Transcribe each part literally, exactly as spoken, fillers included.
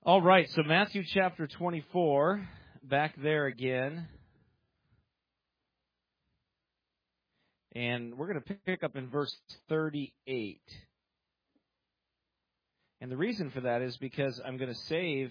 All right, so Matthew chapter twenty-four, back there again. And we're going to pick up in verse thirty-eight. And the reason for that is because I'm going to save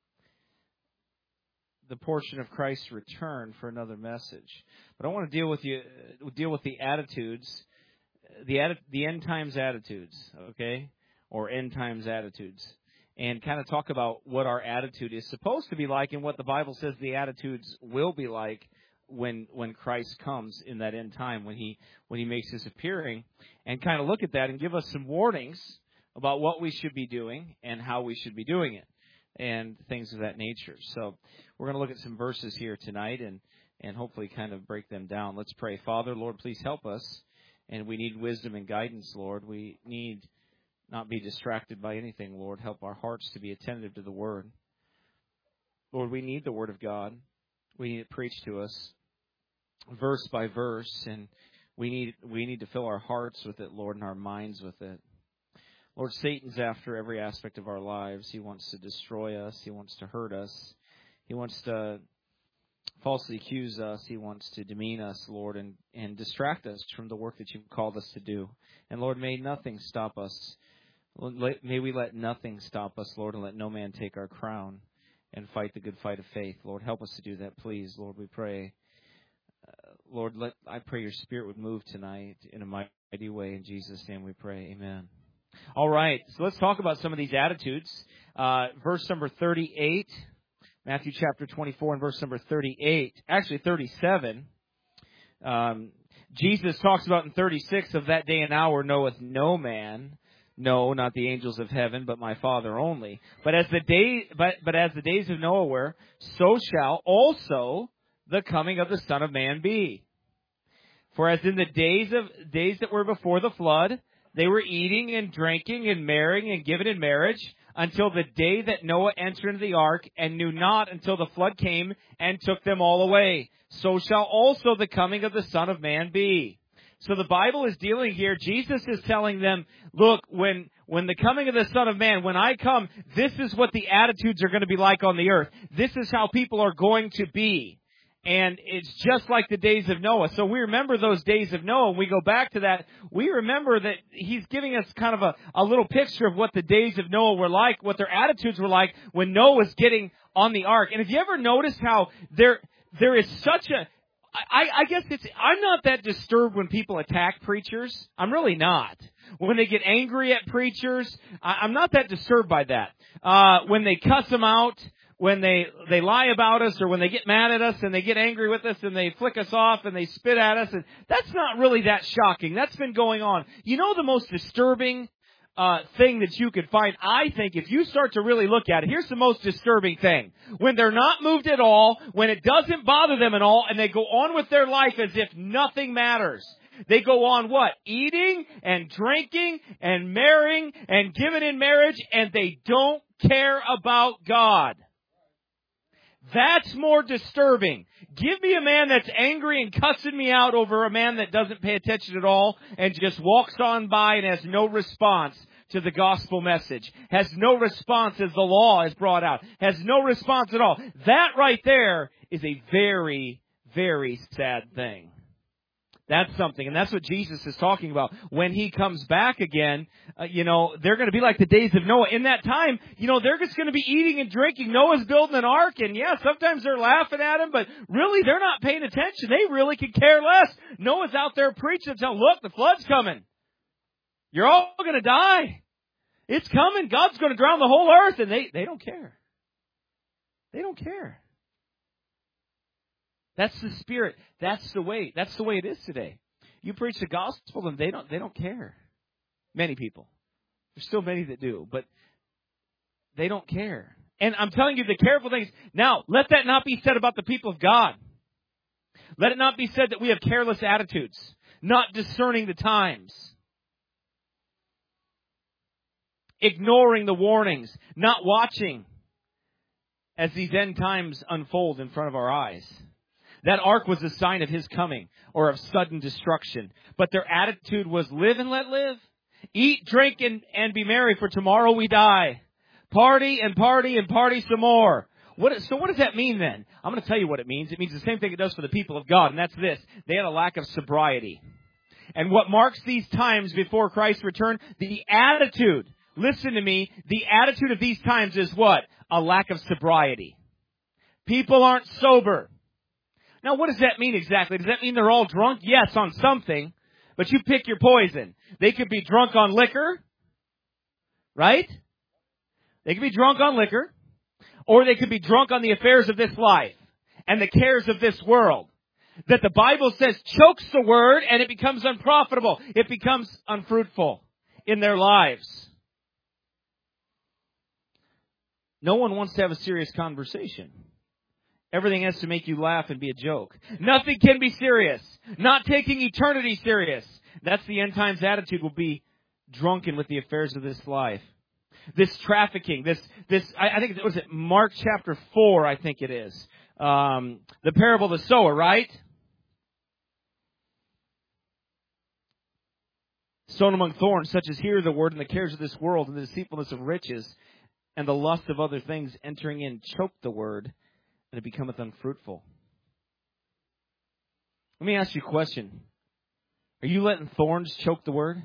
the portion of Christ's return for another message. But I want to deal with you, deal with the attitudes, the the end times attitudes, okay, or end times attitudes, and kind of talk about what our attitude is supposed to be like and what the Bible says the attitudes will be like when when Christ comes in that end time, when he when he makes his appearing, and kind of look at that and give us some warnings about what we should be doing and how we should be doing it, and things of that nature. So we're going to look at some verses here tonight and, and hopefully kind of break them down. Let's pray. Father, Lord, please help us. And we need wisdom and guidance, Lord. We need not be distracted by anything, Lord. Help our hearts to be attentive to the Word. Lord, we need the Word of God. We need it preached to us verse by verse, and we need we need to fill our hearts with it, Lord, and our minds with it. Lord, Satan's after every aspect of our lives. He wants to destroy us. He wants to hurt us. He wants to falsely accuse us. He wants to demean us, Lord, and, and distract us from the work that you've called us to do. And, Lord, may nothing stop us. May we let nothing stop us, Lord, and let no man take our crown and fight the good fight of faith. Lord, help us to do that, please. Lord, we pray. Uh, Lord, let I pray your Spirit would move tonight in a mighty way. In Jesus' name we pray. Amen. All right, so let's talk about some of these attitudes. Uh, verse number thirty-eight, Matthew chapter twenty-four and verse number thirty-eight, actually thirty-seven. Um, Jesus talks about in thirty-six, of that day and hour knoweth no man, no, not the angels of heaven, but my Father only. But as the day, but, but as the days of Noah were, so shall also the coming of the Son of Man be. For as in the days of days that were before the flood, they were eating and drinking and marrying and giving in marriage until the day that Noah entered into the ark, and knew not until the flood came and took them all away. So shall also the coming of the Son of Man be. So the Bible is dealing here. Jesus is telling them, look, when when the coming of the Son of Man, when I come, this is what the attitudes are going to be like on the earth. This is how people are going to be. And it's just like the days of Noah. So we remember those days of Noah. When we go back to that, we remember that he's giving us kind of a, a little picture of what the days of Noah were like, what their attitudes were like when Noah was getting on the ark. And have you ever noticed how there there is such a... I, I guess it's... I'm not that disturbed when people attack preachers. I'm really not. When they get angry at preachers, I, I'm not that disturbed by that. Uh, when they cuss them out, when they, they lie about us, or when they get mad at us and they get angry with us and they flick us off and they spit at us, and that's not really that shocking. That's been going on. You know the most disturbing uh thing that you could find, I think, if you start to really look at it, here's the most disturbing thing. When they're not moved at all, when it doesn't bother them at all, and they go on with their life as if nothing matters. They go on what? Eating and drinking and marrying and giving in marriage, and they don't care about God. That's more disturbing. Give me a man that's angry and cussing me out over a man that doesn't pay attention at all and just walks on by and has no response to the gospel message, has no response as the law is brought out, has no response at all. That right there is a very, very sad thing. That's something, and that's what Jesus is talking about. When he comes back again, uh, you know, they're going to be like the days of Noah. In that time, you know, they're just going to be eating and drinking. Noah's building an ark, and yeah, sometimes they're laughing at him, but really they're not paying attention. They really could care less. Noah's out there preaching, telling, look, the flood's coming. You're all going to die. It's coming. God's going to drown the whole earth, and they, they don't care. They don't care. That's the spirit. That's the way. That's the way it is today. You preach the gospel, and they don't. They don't care. Many people. There's still many that do, but they don't care. And I'm telling you, the careful things. Now, let that not be said about the people of God. Let it not be said that we have careless attitudes, not discerning the times, ignoring the warnings, not watching as these end times unfold in front of our eyes. That ark was a sign of his coming or of sudden destruction. But their attitude was live and let live. Eat, drink, and, and be merry, for tomorrow we die. Party and party and party some more. What, so what does that mean then? I'm going to tell you what it means. It means the same thing it does for the people of God, and that's this. They had a lack of sobriety. And what marks these times before Christ's return? The attitude. Listen to me. The attitude of these times is what? A lack of sobriety. People aren't sober. Now, what does that mean exactly? Does that mean they're all drunk? Yes, on something. But you pick your poison. They could be drunk on liquor. Right? They could be drunk on liquor. Or they could be drunk on the affairs of this life and the cares of this world. That the Bible says chokes the word and it becomes unprofitable. It becomes unfruitful in their lives. No one wants to have a serious conversation. Everything has to make you laugh and be a joke. Nothing can be serious. Not taking eternity serious. That's the end times attitude, will be drunken with the affairs of this life. This trafficking, this, this, I, I think, was it Mark chapter four, I think it is. Um, the parable of the sower, right? Sown among thorns, such as hear the word and the cares of this world and the deceitfulness of riches and the lust of other things entering in choke the word, and it becometh unfruitful. Let me ask you a question. Are you letting thorns choke the word?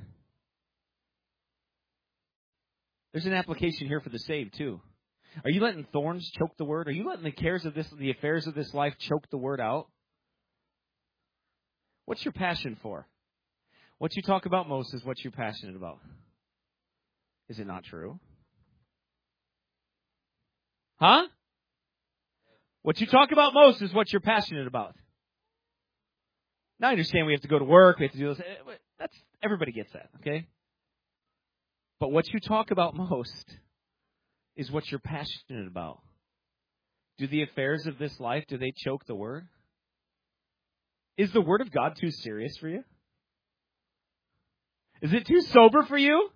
There's an application here for the saved, too. Are you letting thorns choke the word? Are you letting the cares of this, the affairs of this life choke the word out? What's your passion for? What you talk about most is what you're passionate about. Is it not true? Huh? What you talk about most is what you're passionate about. Now I understand we have to go to work, we have to do this. That's, everybody gets that, okay? But what you talk about most is what you're passionate about. Do the affairs of this life, do they choke the word? Is the word of God too serious for you? Is it too sober for you?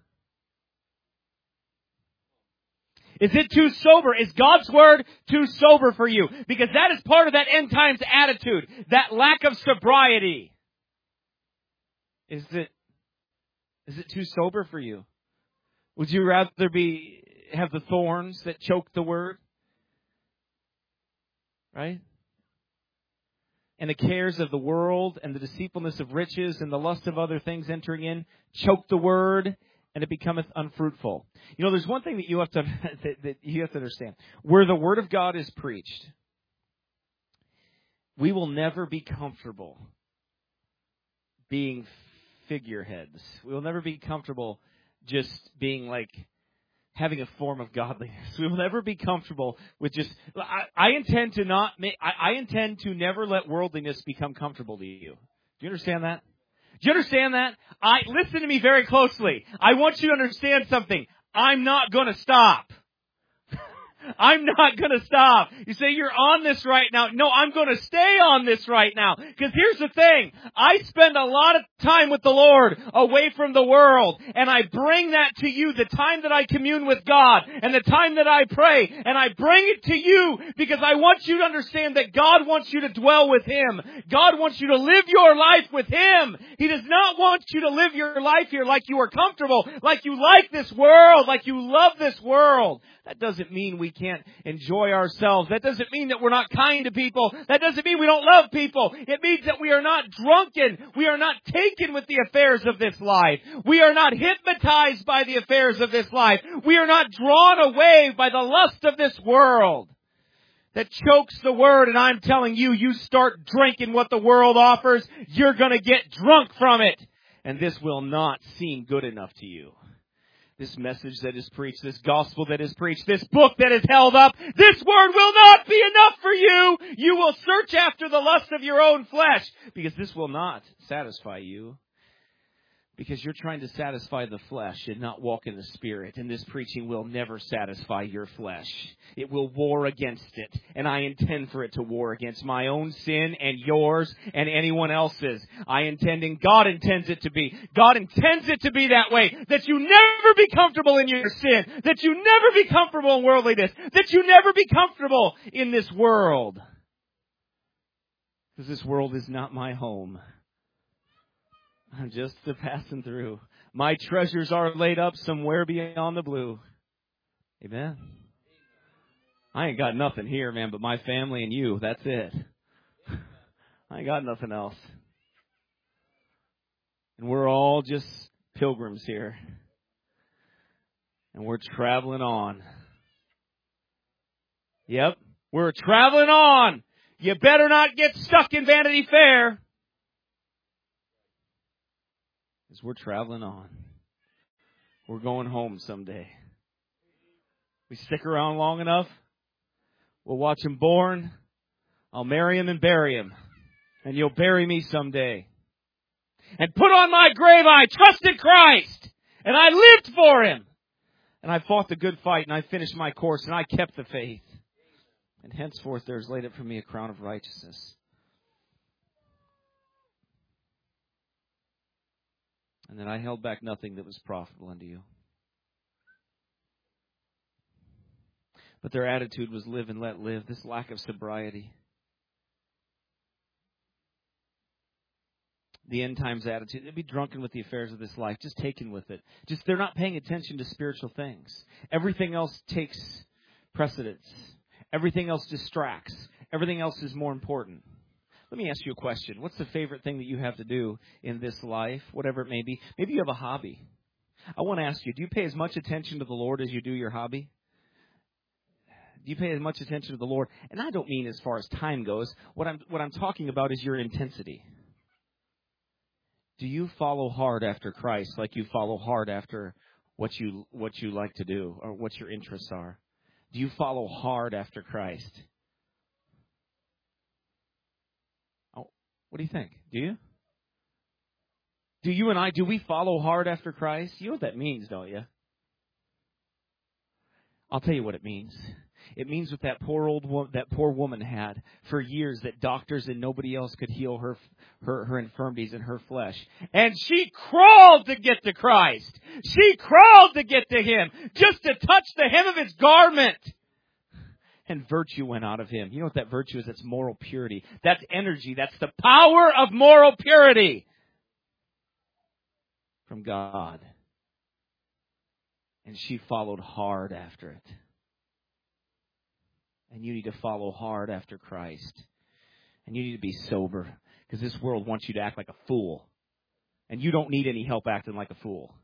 Is it too sober? Is God's word too sober for you? Because that is part of that end times attitude, that lack of sobriety. Is it, is it too sober for you? Would you rather be have the thorns that choke the word? Right? And the cares of the world and the deceitfulness of riches and the lust of other things entering in choke the word, and it becometh unfruitful. You know, there's one thing that you have to that, that you have to understand. Where the word of God is preached, we will never be comfortable being figureheads. We will never be comfortable just being like having a form of godliness. We will never be comfortable with just. I, I intend to not. Make, I, I intend to never let worldliness become comfortable to you. Do you understand that? Do you understand that? I listen to me very closely. I want you to understand something. I'm not going to stop. I'm not going to stop. You say you're on this right now. No, I'm going to stay on this right now. Because here's the thing. I spend a lot of time with the Lord away from the world. And I bring that to you, the time that I commune with God and the time that I pray. And I bring it to you because I want you to understand that God wants you to dwell with Him. God wants you to live your life with Him. He does not want you to live your life here like you are comfortable, like you like this world, like you love this world. That doesn't mean we can't enjoy ourselves. That doesn't mean that we're not kind to people. That doesn't mean we don't love people. It means that we are not drunken. We are not taken with the affairs of this life. We are not hypnotized by the affairs of this life. We are not drawn away by the lust of this world that chokes the word. And I'm telling you, you start drinking what the world offers, you're going to get drunk from it. And this will not seem good enough to you. This message that is preached, this gospel that is preached, this book that is held up, this word will not be enough for you. You will search after the lust of your own flesh because this will not satisfy you. Because you're trying to satisfy the flesh and not walk in the Spirit. And this preaching will never satisfy your flesh. It will war against it. And I intend for it to war against my own sin and yours and anyone else's. I intend and God intends it to be. God intends it to be that way. That you never be comfortable in your sin. That you never be comfortable in worldliness. That you never be comfortable in this world. Because this world is not my home. I'm just a passing through. My treasures are laid up somewhere beyond the blue. Amen. I ain't got nothing here, man, but my family and you. That's it. I ain't got nothing else. And we're all just pilgrims here. And we're traveling on. Yep. We're traveling on. You better not get stuck in Vanity Fair. Because we're traveling on. We're going home someday. We stick around long enough. We'll watch him born. I'll marry him and bury him. And you'll bury me someday. And put on my grave, I trusted Christ. And I lived for him. And I fought the good fight, and I finished my course, and I kept the faith. And henceforth there is laid up for me a crown of righteousness. And then I held back nothing that was profitable unto you. But their attitude was live and let live, this lack of sobriety. The end times attitude. They'd be drunken with the affairs of this life, just taken with it. Just they're not paying attention to spiritual things. Everything else takes precedence. Everything else distracts. Everything else is more important. Let me ask you a question. What's the favorite thing that you have to do in this life, whatever it may be? Maybe you have a hobby. I want to ask you, do you pay as much attention to the Lord as you do your hobby? Do you pay as much attention to the Lord? And I don't mean as far as time goes. What I'm what I'm talking about is your intensity. Do you follow hard after Christ like you follow hard after what you what you like to do or what your interests are? Do you follow hard after Christ? Oh, what do you think? Do you? Do you and I, do we follow hard after Christ? You know what that means, don't you? I'll tell you what it means. It means what that poor old wo- that poor woman had for years, that doctors and nobody else could heal her her her infirmities in her flesh. And she crawled to get to Christ. She crawled to get to Him, just to touch the hem of His garment. And virtue went out of him. You know what that virtue is? That's moral purity. That's energy. That's the power of moral purity from God. And she followed hard after it. And you need to follow hard after Christ. And you need to be sober. Because this world wants you to act like a fool. And you don't need any help acting like a fool.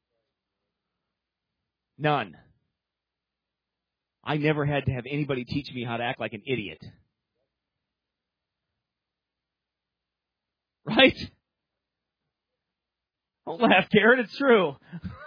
None. I never had to have anybody teach me how to act like an idiot. Right? Don't laugh, Karen. It's true.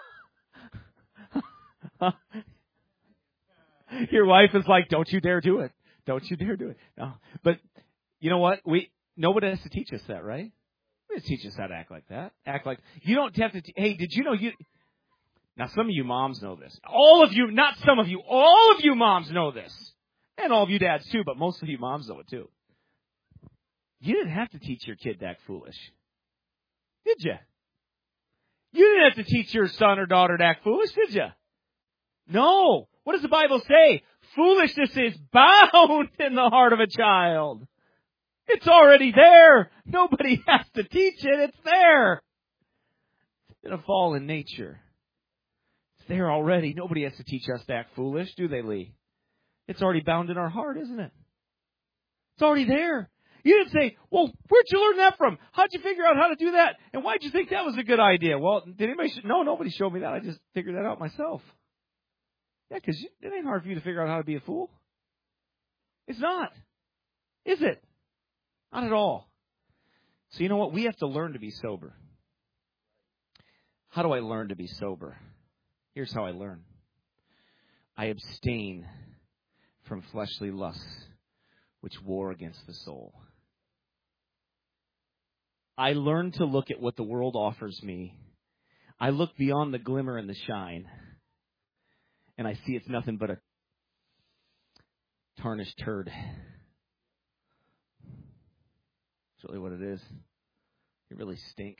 Your wife is like, don't you dare do it. Don't you dare do it. No. But you know what? We Nobody has to teach us that, right? Nobody has to teach us how to act like that. Act like, you don't have to, t- hey, did you know you, now some of you moms know this. All of you, not some of you, all of you moms know this. And all of you dads too, but most of you moms know it too. You didn't have to teach your kid to act foolish. Did you? You didn't have to teach your son or daughter to act foolish, did you? No. What does the Bible say? Foolishness is bound in the heart of a child. It's already there. Nobody has to teach it. It's there. It's in a fallen nature. It's there already. Nobody has to teach us to act foolish, do they, Lee? It's already bound in our heart, isn't it? It's already there. You didn't say, well, where'd you learn that from? How'd you figure out how to do that? And why'd you think that was a good idea? Well, did anybody? Sh- no, nobody showed me that. I just figured that out myself. Yeah, because it ain't hard for you to figure out how to be a fool. It's not. Is it? Not at all. So you know what? We have to learn to be sober. How do I learn to be sober? Here's how I learn. I abstain from fleshly lusts, which war against the soul. I learn to look at what the world offers me. I look beyond the glimmer and the shine. And I see it's nothing but a tarnished turd. That's really what it is. It really stinks.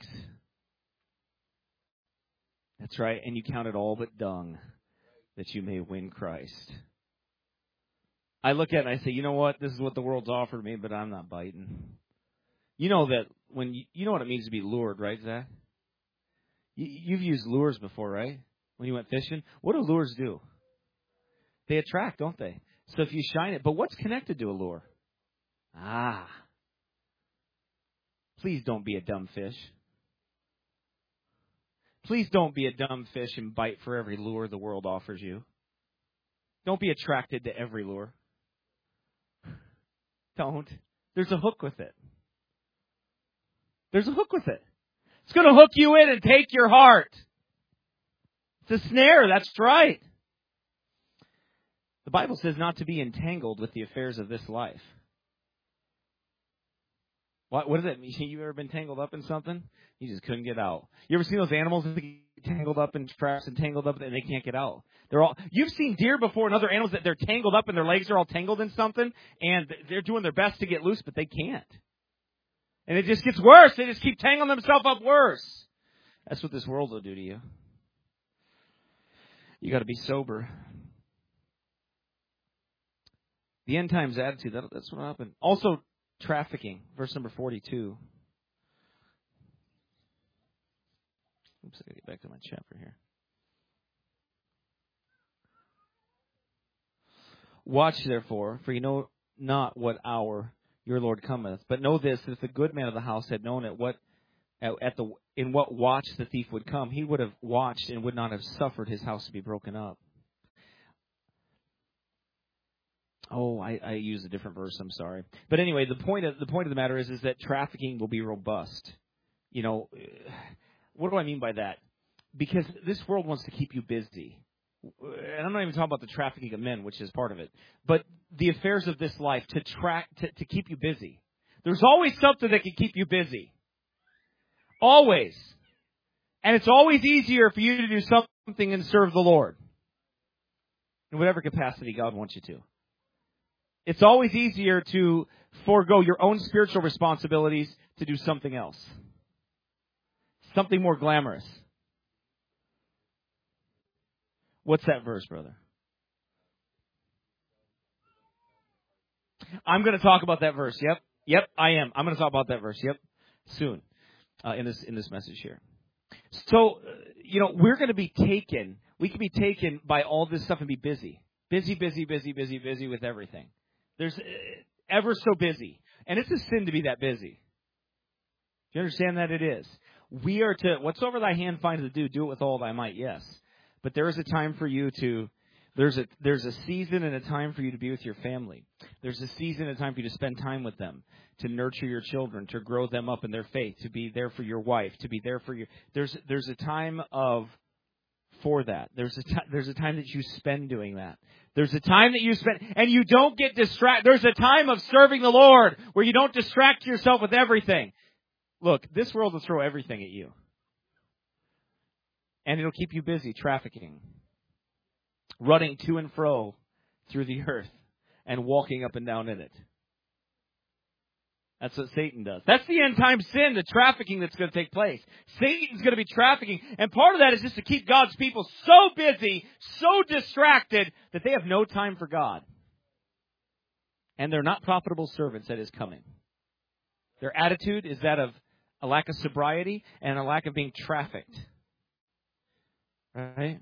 That's right. And you count it all but dung that you may win Christ. I look at it and I say, you know what? This is what the world's offered me, but I'm not biting. You know that when you, you know what it means to be lured, right, Zach? You, you've used lures before, right? When you went fishing. What do lures do? They attract, don't they? So if you shine it, but what's connected to a lure? Ah. Please don't be a dumb fish. Please don't be a dumb fish and bite for every lure the world offers you. Don't be attracted to every lure. Don't. There's a hook with it. There's a hook with it. It's going to hook you in and take your heart. It's a snare, that's right. The Bible says not to be entangled with the affairs of this life. What, what does that mean? You ever been tangled up in something? You just couldn't get out. You ever seen those animals that get tangled up in traps and tangled up and they can't get out? They're all. You've seen deer before and other animals that they're tangled up and their legs are all tangled in something and they're doing their best to get loose, but they can't. And it just gets worse. They just keep tangling themselves up worse. That's what this world will do to you. You got to be sober. The end times attitude, that, that's what happened. Also, trafficking, verse number forty-two. Oops, I gotta get back to my chapter here. Watch therefore, for you know not what hour your Lord cometh. But know this, that if the good man of the house had known at what at, at the in what watch the thief would come, he would have watched and would not have suffered his house to be broken up. Oh, I, I used a different verse. I'm sorry. But anyway, the point of the point of the matter is, is that trafficking will be robust. You know, what do I mean by that? Because this world wants to keep you busy. And I'm not even talking about the trafficking of men, which is part of it, but the affairs of this life to track to, to keep you busy. There's always something that can keep you busy. Always. And it's always easier for you to do something and serve the Lord. In whatever capacity God wants you to. It's always easier to forego your own spiritual responsibilities to do something else. Something more glamorous. What's that verse, brother? I'm going to talk about that verse. Yep. Yep, I am. I'm going to talk about that verse. Yep. Soon. Uh, in this in this message here. So, uh, you know, we're going to be taken. We can be taken by all this stuff and be busy. Busy, busy, busy, busy, busy with everything. There's uh, ever so busy. And it's a sin to be that busy. Do you understand that it is? We are to, whatsoever thy hand findeth to do, do it with all thy might, yes. But there is a time for you to, there's a there's a season and a time for you to be with your family. There's a season and a time for you to spend time with them, to nurture your children, to grow them up in their faith, to be there for your wife, to be there for your, there's there's a time of, for that. There's a, t- there's a time that you spend doing that. There's a time that you spend, and you don't get distracted. There's a time of serving the Lord where you don't distract yourself with everything. Look, this world will throw everything at you. And it'll keep you busy trafficking, running to and fro through the earth and walking up and down in it. That's what Satan does. That's the end time sin, the trafficking that's going to take place. Satan's going to be trafficking. And part of that is just to keep God's people so busy, so distracted, that they have no time for God. And they're not profitable servants at His coming. Their attitude is that of a lack of sobriety and a lack of being trafficked. Right?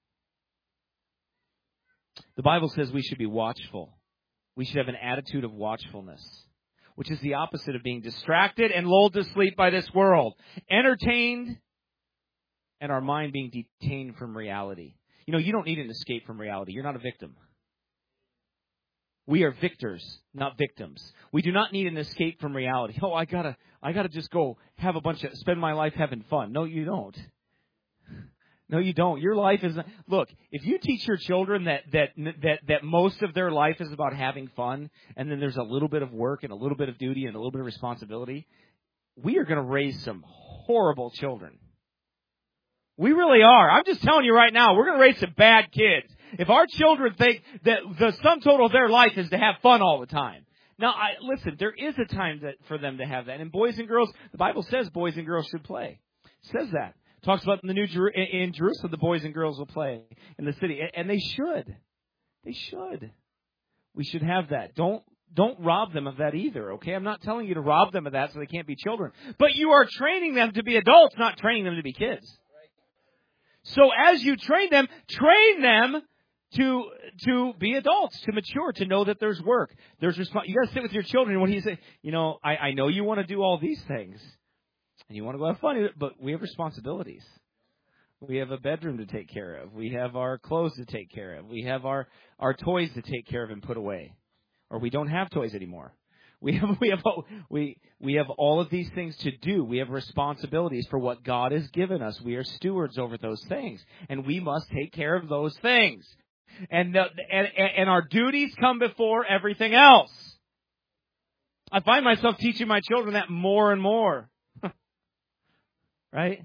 The Bible says we should be watchful. We should have an attitude of watchfulness, which is the opposite of being distracted and lulled to sleep by this world. Entertained, and our mind being detained from reality. You know, you don't need an escape from reality. You're not a victim. We are victors, not victims. We do not need an escape from reality. Oh, I gotta, I gotta just go have a bunch of, spend my life having fun. No, you don't. No, you don't. Your life is, look, if you teach your children that, that, that, that most of their life is about having fun, and then there's a little bit of work and a little bit of duty and a little bit of responsibility, we are going to raise some horrible children. We really are. I'm just telling you right now, we're going to raise some bad kids. If our children think that the sum total of their life is to have fun all the time. Now, I, listen, there is a time that, for them to have that. And boys and girls, the Bible says boys and girls should play. It says that. It talks about in the New Jer- in Jerusalem, the boys and girls will play in the city. And they should. They should. We should have that. Don't Don't rob them of that either, okay? I'm not telling you to rob them of that so they can't be children. But you are training them to be adults, not training them to be kids. So as you train them, train them to to be adults, to mature, to know that there's work. There's resp- You got to sit with your children. When he say, you know, I, I know you want to do all these things, and you want to go have fun, but we have responsibilities. We have a bedroom to take care of. We have our clothes to take care of. We have our, our toys to take care of and put away, or we don't have toys anymore. We have we have we we have all of these things to do. We have responsibilities for what God has given us. We are stewards over those things, and we must take care of those things. And the, and and our duties come before everything else. I find myself teaching my children that more and more. Right?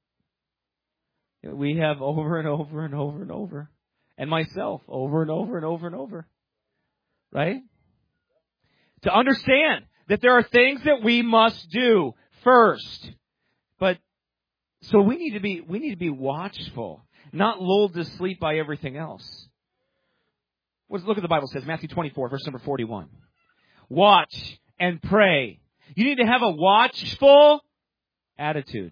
We have over and over and over and over, and myself over and over and over and over. Right? To understand that there are things that we must do first. But so we need to be we need to be watchful, not lulled to sleep by everything else. Let's look at the Bible says, Matthew twenty-four, verse number forty-one. Watch and pray. You need to have a watchful attitude.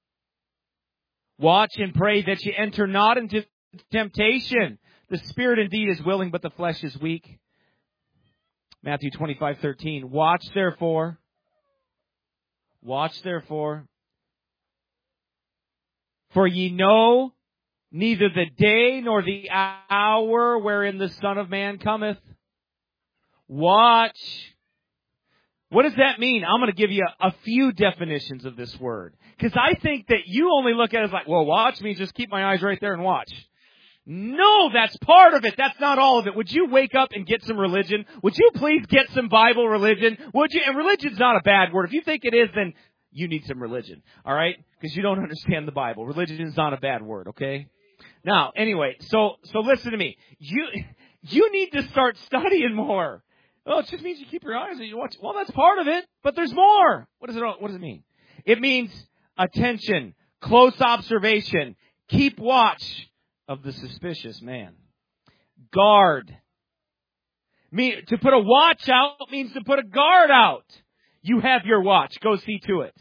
Watch and pray that you enter not into temptation. The spirit indeed is willing, but the flesh is weak. Matthew twenty-five thirteen. Watch therefore. Watch therefore. For ye know neither the day nor the hour wherein the Son of Man cometh. Watch. What does that mean? I'm going to give you a, a few definitions of this word. Because I think that you only look at it as like, well, watch means just keep my eyes right there and watch. No, that's part of it. That's not all of it. Would you wake up and get some religion? Would you please get some Bible religion? Would you? And religion's not a bad word. If you think it is, then you need some religion. All right? Because you don't understand the Bible. Religion is not a bad word, okay? Now, anyway, so so listen to me. You you need to start studying more. Oh, it just means you keep your eyes and you watch. Well, that's part of it, but there's more. What does it What does it mean? It means attention, close observation, keep watch of the suspicious man. Guard. Me, to put a watch out means to put a guard out. You have your watch. Go see to it.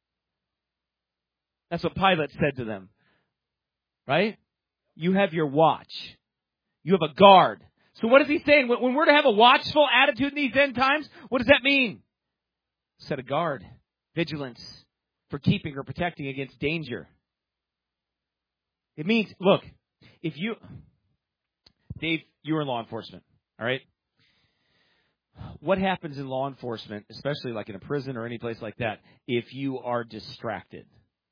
That's what Pilate said to them. Right? You have your watch. You have a guard. So what is he saying? When we're to have a watchful attitude in these end times, what does that mean? Set a guard. Vigilance for keeping or protecting against danger. It means, look, if you, Dave, you were in law enforcement, all right? What happens in law enforcement, especially like in a prison or any place like that, if you are distracted?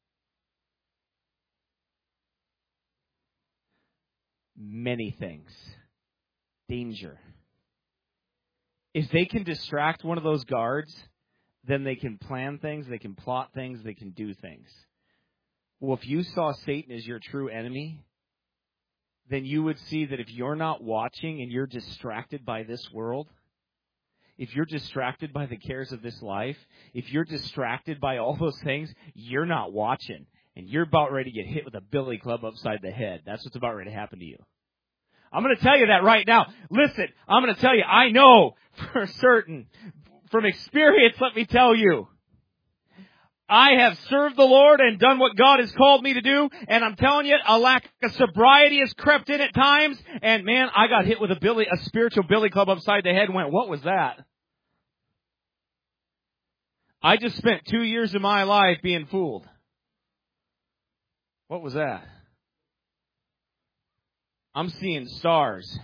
Many things. Danger. If they can distract one of those guards, then they can plan things, they can plot things, they can do things. Well, if you saw Satan as your true enemy, then you would see that if you're not watching and you're distracted by this world, if you're distracted by the cares of this life, if you're distracted by all those things, you're not watching. And you're about ready to get hit with a billy club upside the head. That's what's about ready to happen to you. I'm going to tell you that right now. Listen, I'm going to tell you, I know for certain, from experience, let me tell you, I have served the Lord and done what God has called me to do, and I'm telling you, a lack of sobriety has crept in at times, and man, I got hit with a billy, a spiritual billy club upside the head and went, what was that? I just spent two years of my life being fooled. What was that? I'm seeing stars.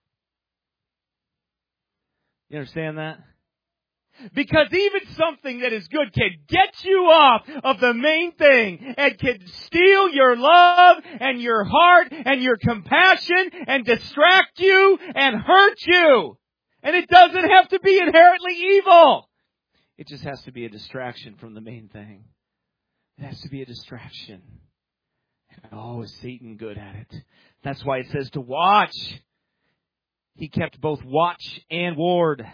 You understand that? Because even something that is good can get you off of the main thing and can steal your love and your heart and your compassion and distract you and hurt you. And it doesn't have to be inherently evil. It just has to be a distraction from the main thing. It has to be a distraction. Oh, is Satan good at it? That's why it says to watch. He kept both watch and ward.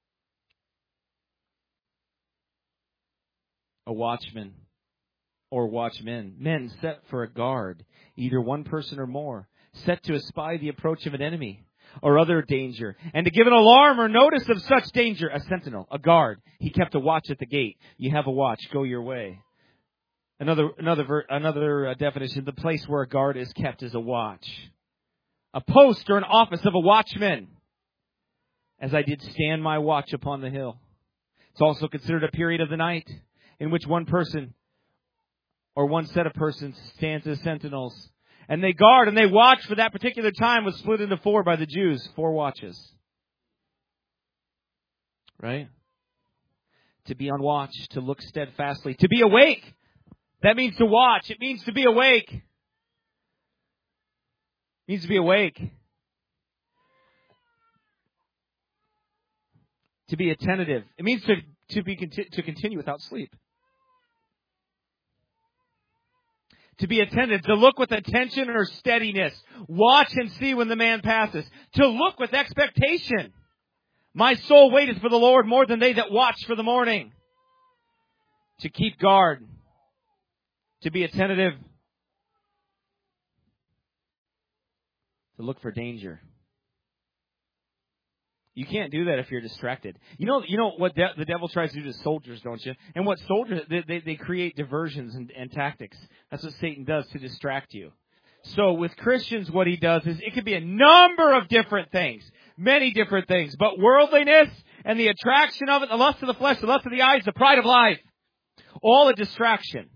A watchman or watchmen, men set for a guard, either one person or more, set to espy the approach of an enemy or other danger, and to give an alarm or notice of such danger, a sentinel, a guard. He kept a watch at the gate. You have a watch, go your way. Another another another definition, the place where a guard is kept is a watch. a post or an office of a watchman, as I did stand my watch upon the hill. It's also considered a period of the night in which one person or one set of persons stands as sentinels. And they guard and they watch for that particular time was split into four by the Jews, four watches. Right? To be on watch, to look steadfastly, to be awake. That means to watch. It means to be awake. It means to be awake. To be attentive. It means to, to be to continue without sleep. To be attentive, to look with attention or steadiness. Watch and see when the man passes. To look with expectation. My soul waiteth for the Lord more than they that watch for the morning. To keep guard. To be attentive. To look for danger. You can't do that if you're distracted. You know, you know what de- the devil tries to do to soldiers, don't you? And what soldiers, they, they, they create diversions and, and tactics. That's what Satan does to distract you. So with Christians, what he does is it could be a number of different things. Many different things. But worldliness and the attraction of it, the lust of the flesh, the lust of the eyes, the pride of life. All a distraction.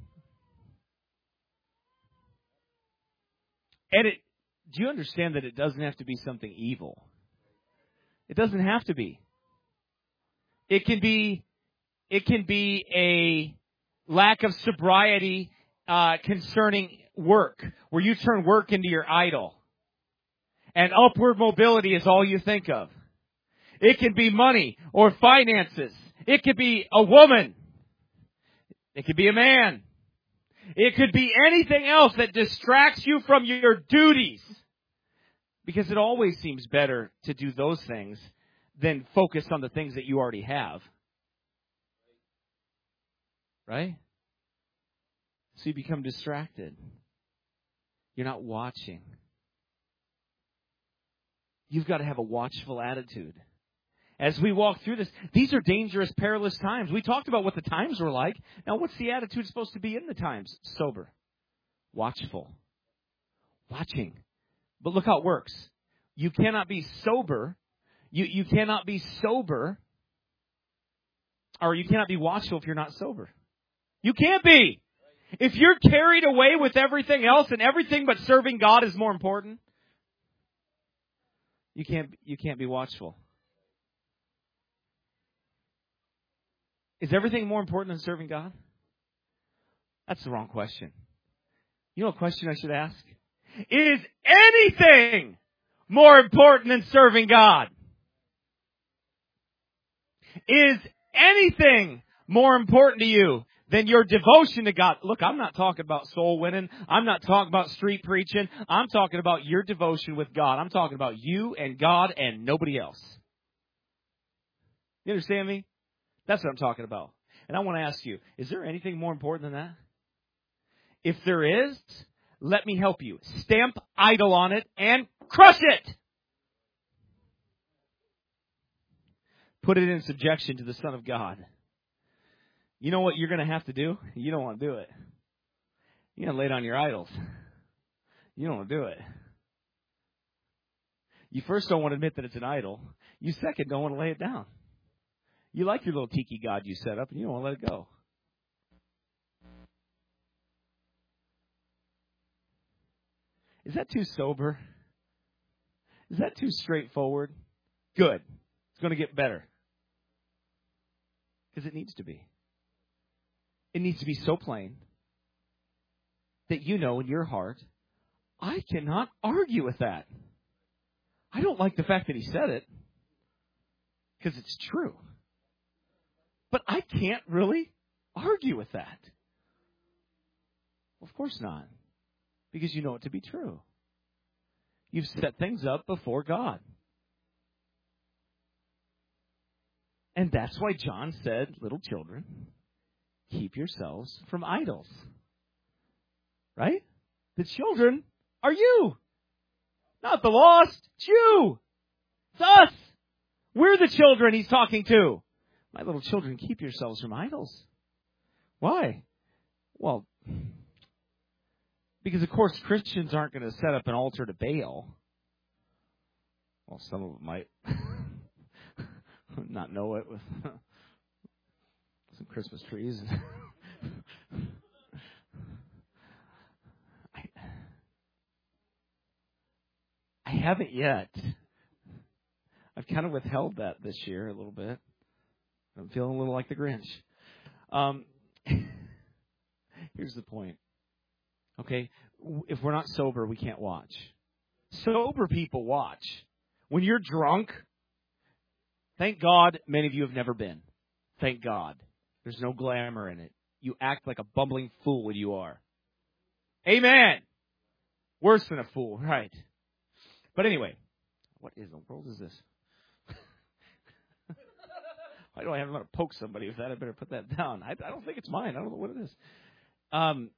And it, do you understand that it doesn't have to be something evil? It doesn't have to be. It can be, it can be a lack of sobriety uh, concerning work, where you turn work into your idol. And upward mobility is all you think of. It can be money or finances. It could be a woman. It could be a man. It could be anything else that distracts you from your duties. Because it always seems better to do those things than focus on the things that you already have. Right? So you become distracted. You're not watching. You've got to have a watchful attitude. As we walk through this, these are dangerous, perilous times. We talked about what the times were like. Now, what's the attitude supposed to be in the times? Sober. Watchful. Watching. But look how it works. You cannot be sober. You, you cannot be sober. Or you cannot be watchful if you're not sober. You can't be. If you're carried away with everything else and everything but serving God is more important, you can't, you can't be watchful. Is everything more important than serving God? That's the wrong question. You know what question I should ask? Is anything more important than serving God? Is anything more important to you than your devotion to God? Look, I'm not talking about soul winning. I'm not talking about street preaching. I'm talking about your devotion with God. I'm talking about you and God and nobody else. You understand me? That's what I'm talking about. And I want to ask you, is there anything more important than that? If there is, let me help you. Stamp idol on it and crush it. Put it in subjection to the Son of God. You know what you're going to have to do? You don't want to do it. You're going to lay down your idols. You don't want to do it. You first don't want to admit that it's an idol. You second don't want to lay it down. You like your little tiki god you set up and you don't want to let it go. Is that too sober? Is that too straightforward? Good. It's going to get better. Because it needs to be. It needs to be so plain that you know in your heart, I cannot argue with that. I don't like the fact that he said it. Because it's true. But I can't really argue with that. Of course not. Because you know it to be true. You've set things up before God. And that's why John said, little children, keep yourselves from idols. Right? The children are you. Not the lost. It's you. It's us. We're the children he's talking to. My little children, keep yourselves from idols. Why? Well, because of course Christians aren't going to set up an altar to Baal. Well, some of them might not know it with some Christmas trees. I, I haven't yet. I've kind of withheld that this year a little bit. I'm feeling a little like the Grinch. Um, here's the point. Okay, if we're not sober, we can't watch. Sober people watch. When you're drunk, thank God many of you have never been. Thank God. There's no glamour in it. You act like a bumbling fool when you are. Amen. Worse than a fool, right? But anyway, what in the world is this? Why do I have to poke somebody with that? I better put that down. I, I don't think it's mine. I don't know what it is. Um,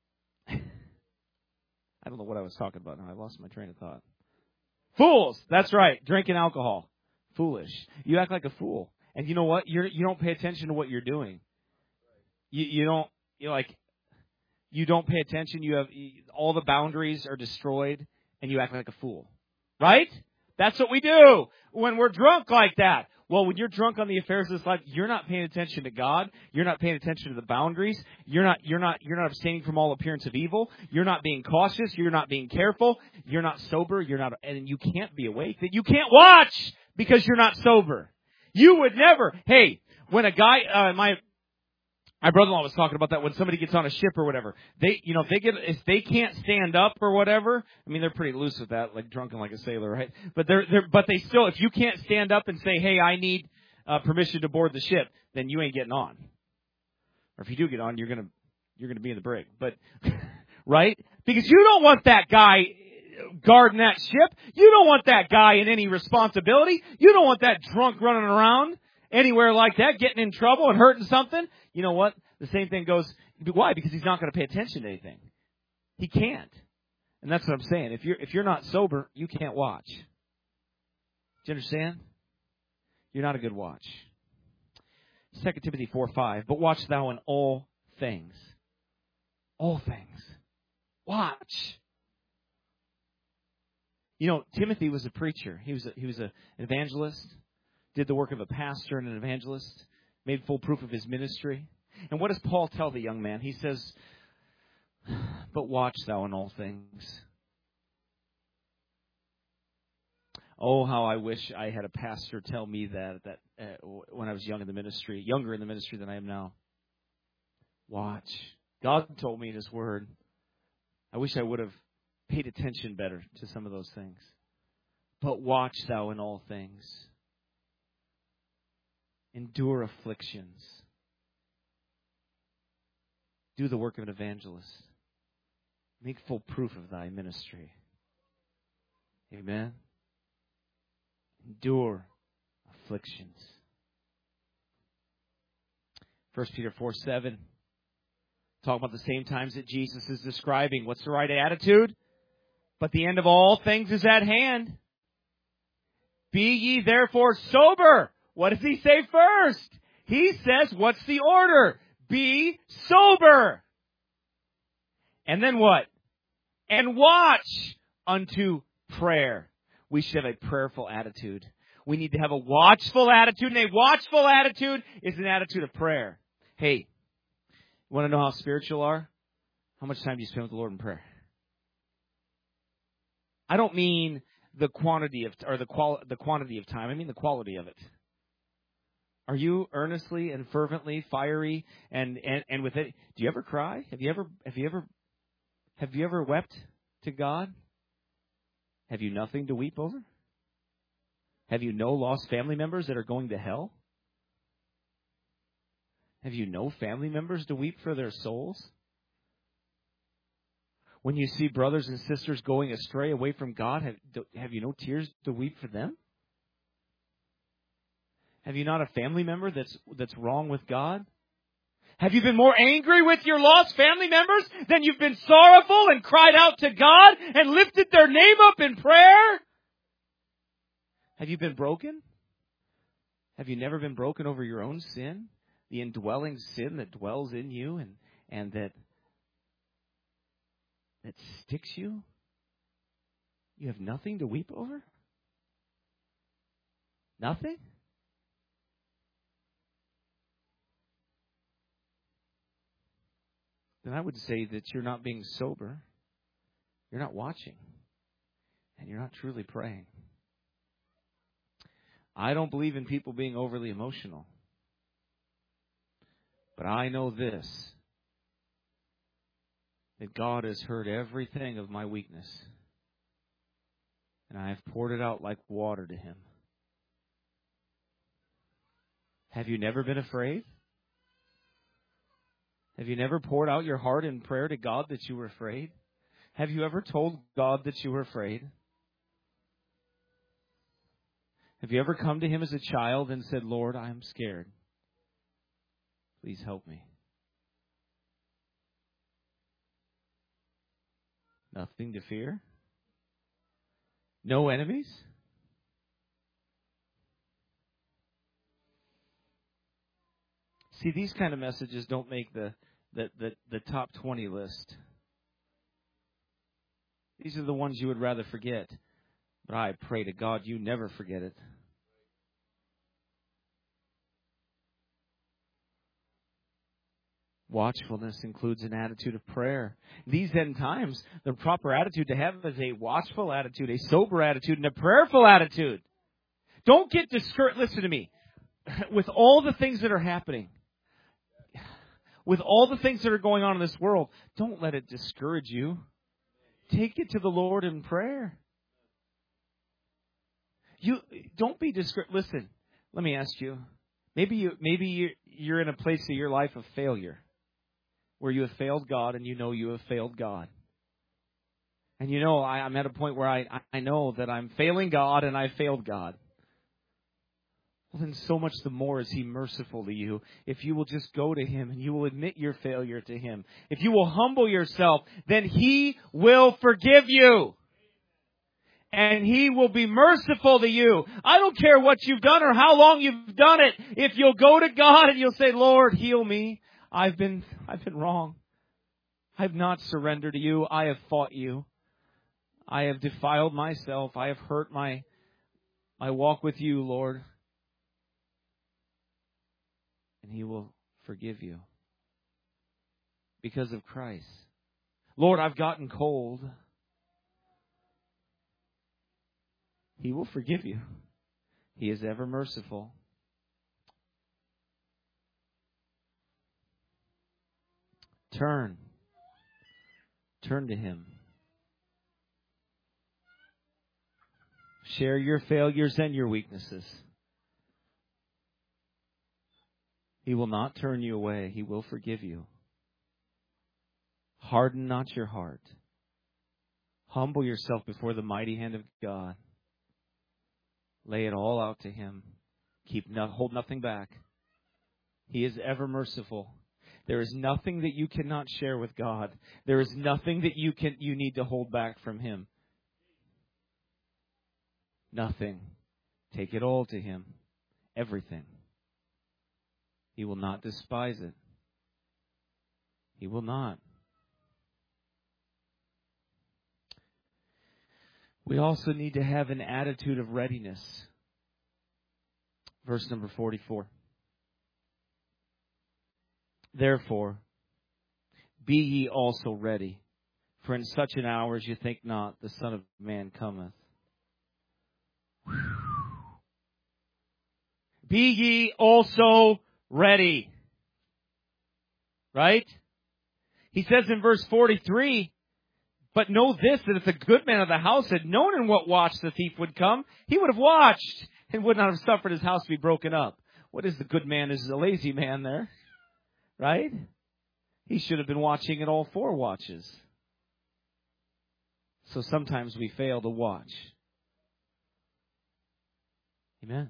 I don't know what I was talking about now. I lost my train of thought. Fools. That's right. Drinking alcohol. Foolish. You act like a fool. And you know what? You're, you don't pay attention to what you're doing. You, you don't, you like, you don't pay attention. You have, all the boundaries are destroyed and you act like a fool. Right? That's what we do when we're drunk like that. Well, when you're drunk on the affairs of this life, you're not paying attention to God. You're not paying attention to the boundaries. You're not, you're not, you're not abstaining from all appearance of evil. You're not being cautious. You're not being careful. You're not sober. You're not, and you can't be awake. You can't watch because you're not sober. You would never. Hey, when a guy, uh, my, my brother-in-law was talking about that when somebody gets on a ship or whatever. They, you know, if they get, if they can't stand up or whatever, I mean, they're pretty loose with that, like drunken like a sailor, right? But they're, they're, but they still, if you can't stand up and say, hey, I need uh, permission to board the ship, then you ain't getting on. Or if you do get on, you're gonna, you're gonna be in the brig. But, right? Because you don't want that guy guarding that ship. You don't want that guy in any responsibility. You don't want that drunk running around anywhere like that, getting in trouble and hurting something. You know what? The same thing goes. Why? Because he's not going to pay attention to anything. He can't. And that's what I'm saying. If you're if you're not sober, you can't watch. Do you understand? You're not a good watch. Second Timothy four five. But watch thou in all things. All things. Watch. You know, Timothy was a preacher. He was a, he was a, an evangelist. Did the work of a pastor and an evangelist, made full proof of his ministry. And what does Paul tell the young man? He says, but watch thou in all things. Oh, how I wish I had a pastor tell me that that uh, when I was young in the ministry, younger in the ministry than I am now. Watch. God told me in His Word. I wish I would have paid attention better to some of those things. But watch thou in all things. Endure afflictions. Do the work of an evangelist. Make full proof of thy ministry. Amen. Endure afflictions. First Peter four seven. Talking about the same times that Jesus is describing. What's the right attitude? But the end of all things is at hand. Be ye therefore sober. What does he say first? He says, what's the order? Be sober. And then what? And watch unto prayer. We should have a prayerful attitude. We need to have a watchful attitude. And a watchful attitude is an attitude of prayer. Hey, you want to know how spiritual you are? How much time do you spend with the Lord in prayer? I don't mean the quantity of, or the qual, the quantity of time. I mean the quality of it. Are you earnestly and fervently, fiery, and, and, and with it? Do you ever cry? Have you ever have you ever have you ever wept to God? Have you nothing to weep over? Have you no lost family members that are going to hell? Have you no family members to weep for their souls? When you see brothers and sisters going astray away from God, have, have you no tears to weep for them? Have you not a family member that's that's wrong with God? Have you been more angry with your lost family members than you've been sorrowful and cried out to God and lifted their name up in prayer? Have you been broken? Have you never been broken over your own sin? The indwelling sin that dwells in you and, and that, that sticks you? You have nothing to weep over? Nothing? Then I would say that you're not being sober. You're not watching. And you're not truly praying. I don't believe in people being overly emotional. But I know this, that God has heard everything of my weakness. And I have poured it out like water to Him. Have you never been afraid? Have you never poured out your heart in prayer to God that you were afraid? Have you ever told God that you were afraid? Have you ever come to Him as a child and said, Lord, I am scared. Please help me. Nothing to fear? No enemies? See, these kind of messages don't make the, the, the, the top twenty list. These are the ones you would rather forget. But I pray to God you never forget it. Watchfulness includes an attitude of prayer. These end times, the proper attitude to have is a watchful attitude, a sober attitude, and a prayerful attitude. Don't get discouraged. Listen to me. With all the things that are happening, with all the things that are going on in this world, don't let it discourage you. Take it to the Lord in prayer. You don't be discouraged. Listen, let me ask you. Maybe you maybe you you're in a place of your life of failure, where you have failed God and you know you have failed God. And you know I, I'm at a point where I I know that I'm failing God and I failed God. Well, then so much the more is He merciful to you if you will just go to Him and you will admit your failure to Him. If you will humble yourself, then He will forgive you. And He will be merciful to you. I don't care what you've done or how long you've done it. If you'll go to God and you'll say, Lord, heal me. I've been, I've been wrong. I've not surrendered to you. I have fought you. I have defiled myself. I have hurt my, my walk with you, Lord. And He will forgive you because of Christ. Lord, I've gotten cold. He will forgive you. He is ever merciful. Turn. Turn to Him. Share your failures and your weaknesses. He will not turn you away. He will forgive you. Harden not your heart. Humble yourself before the mighty hand of God. Lay it all out to Him. Keep no, hold nothing back. He is ever merciful. There is nothing that you cannot share with God. There is nothing that you can you need to hold back from Him. Nothing. Take it all to Him. Everything. He will not despise it. He will not. We also need to have an attitude of readiness. Verse number forty-four. Therefore, be ye also ready, for in such an hour as you think not, the Son of Man cometh. Whew. Be ye also ready. Right? He says in verse forty-three, but know this, that if the good man of the house had known in what watch the thief would come, he would have watched and would not have suffered his house to be broken up. What is the good man? Is the lazy man there? Right? He should have been watching at all four watches. So sometimes we fail to watch. Amen.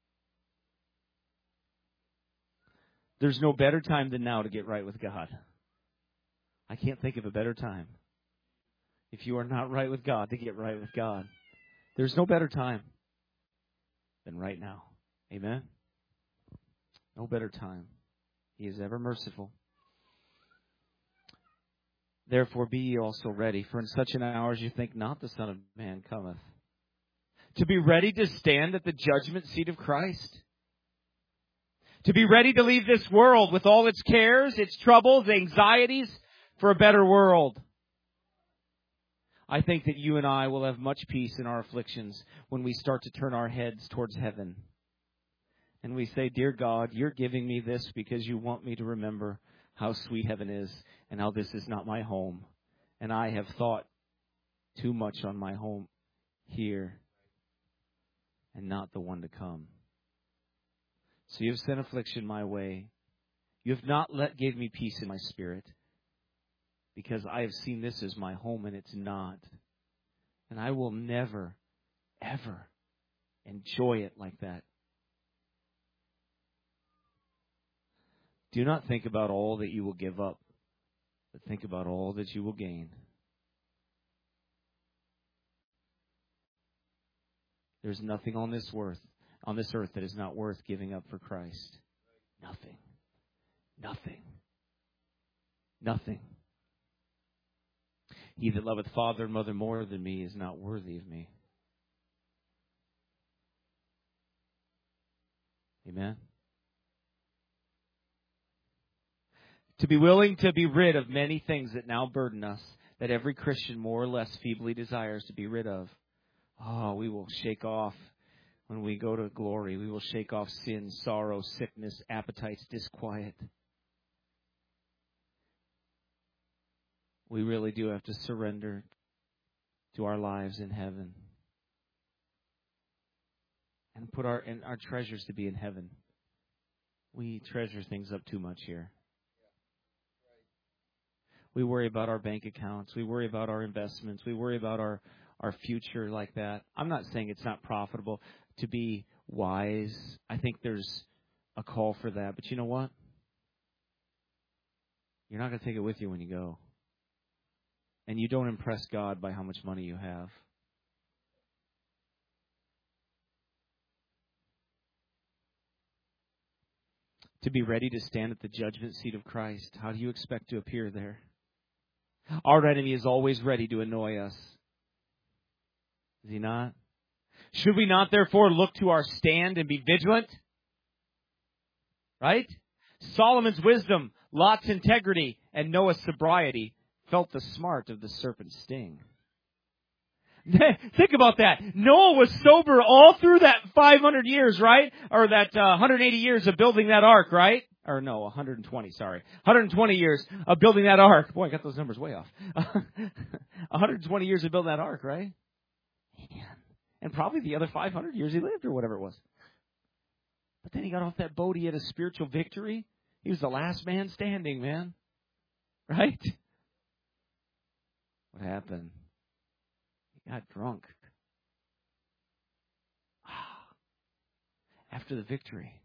There's no better time than now to get right with God. I can't think of a better time. If you are not right with God, to get right with God. There's no better time than right now. Amen? No better time. He is ever merciful. Therefore be ye also ready, for in such an hour as you think not, the Son of Man cometh. To be ready to stand at the judgment seat of Christ. To be ready to leave this world with all its cares, its troubles, anxieties, for a better world. I think that you and I will have much peace in our afflictions when we start to turn our heads towards heaven. And we say, Dear God, you're giving me this because you want me to remember how sweet heaven is and how this is not my home. And I have thought too much on my home here and not the one to come. So you have sent affliction my way. You have not let gave me peace in my spirit, because I have seen this as my home and it's not. And I will never, ever enjoy it like that. Do not think about all that you will give up, but think about all that you will gain. There's nothing on this earth, on this earth that is not worth giving up for Christ. Nothing. Nothing. Nothing. He that loveth father and mother more than me is not worthy of me. Amen. To be willing to be rid of many things that now burden us, that every Christian more or less feebly desires to be rid of. Oh, we will shake off when we go to glory. We will shake off sin, sorrow, sickness, appetites, disquiet. We really do have to surrender to our lives in heaven and put our and our treasures to be in heaven. We treasure things up too much here. We worry about our bank accounts. We worry about our investments. We worry about our, our future like that. I'm not saying it's not profitable to be wise. I think there's a call for that. But you know what? You're not going to take it with you when you go. And you don't impress God by how much money you have. To be ready to stand at the judgment seat of Christ. How do you expect to appear there? Our enemy is always ready to annoy us. Is he not? Should we not therefore look to our stand and be vigilant? Right? Solomon's wisdom, Lot's integrity, and Noah's sobriety felt the smart of the serpent's sting. Think about that. Noah was sober all through that five hundred years, right? Or that uh, one hundred eighty years of building that ark, right? Or no, one hundred twenty, sorry. one hundred twenty years of building that ark. Boy, I got those numbers way off. one hundred twenty years of building that ark, right? Man. And probably the other five hundred years he lived or whatever it was. But then he got off that boat. He had a spiritual victory. He was the last man standing, man. Right? What happened? He got drunk. After the victory.